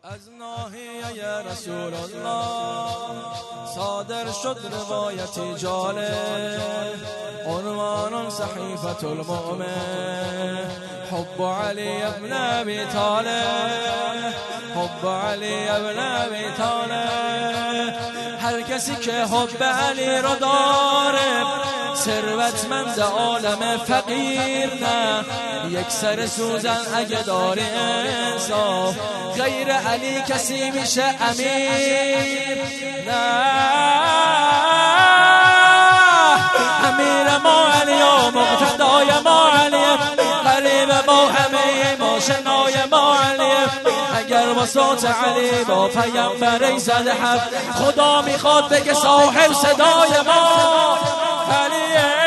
از ناحیه رسول الله صادر شد روایتی جالب، عنوان صحیفة المؤمن، حب علی ابن ابی طالب، حب علی ابن ابی طالب. هر کسی که حب علی را داره ثروتمند عالم، فقیر نه. یک سر سوزن اگه داری انصاف، غیر علی کسی میشه امیر نه. امیر ما علی و مقتدای ما علی، قریب با همه ما شنای ما علی. اگر با صوت علی با پیامبر ایزد حق، خدا میخواد بگه صاحب صدای ما علیه.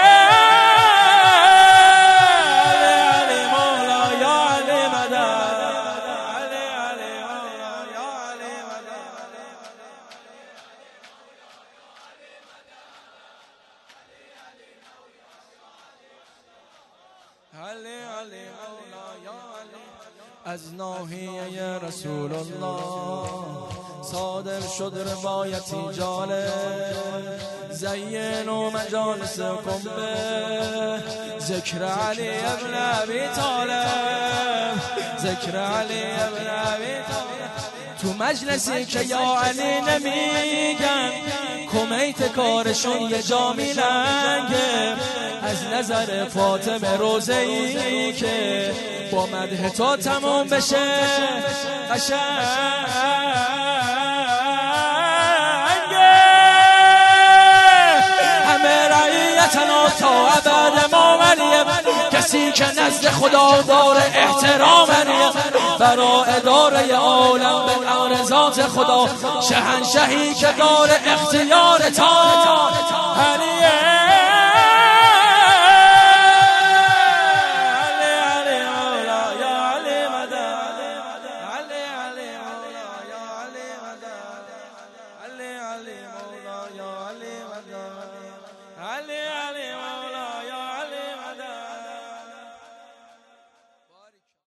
از ناحیه رسول الله صادر شد روایتی جالب، زین و مجالسکم به ذکر علی ابن ابی طالب، ذکر علی ابن ابی طالب. تو مجلسی که یا علی نمیگن، کمیت کارشون یه جا میلنگه. از نظر فاطمه روزه‌ای که با مدح تو تمام بشه قشنگه. همه رعیتنا تا ابد ما علیه، کسی که نزد خدا داره احترام علیه. برا اداره عالم به امر ذات خدا، شهنشهی که داره اختیار تا